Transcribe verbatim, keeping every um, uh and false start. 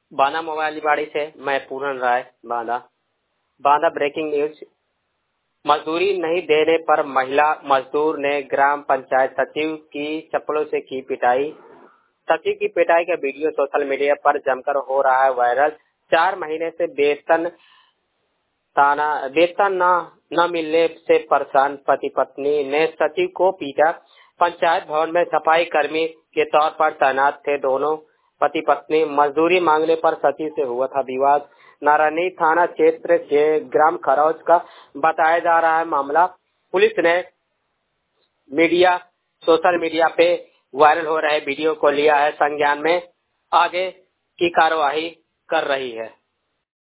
Banda mobile बाड़ी से मैं पूरन राय बांदा बांदा ब्रेकिंग न्यूज। मजदूरी नहीं देने पर महिला मजदूर ने ग्राम पंचायत सचिव की चप्पलों से की पिटाई। सचिव की पिटाई का वीडियो सोशल मीडिया पर जमकर हो रहा है वायरल। चार महीने से वेतन ताना वेतन न न मिलने से परेशान पति पत्नी ने सचिव को पीटा। पंचायत भवन में सफाई कर्मी के तौर पर तैनात थे दोनों पति पत्नी। मजदूरी मांगने पर सचिव से हुआ था विवाद। नारायणी थाना क्षेत्र के ग्राम खरौज का बताया जा रहा है मामला। पुलिस ने मीडिया सोशल मीडिया पे वायरल हो रहे वीडियो को लिया है संज्ञान में, आगे की कार्यवाही कर रही है।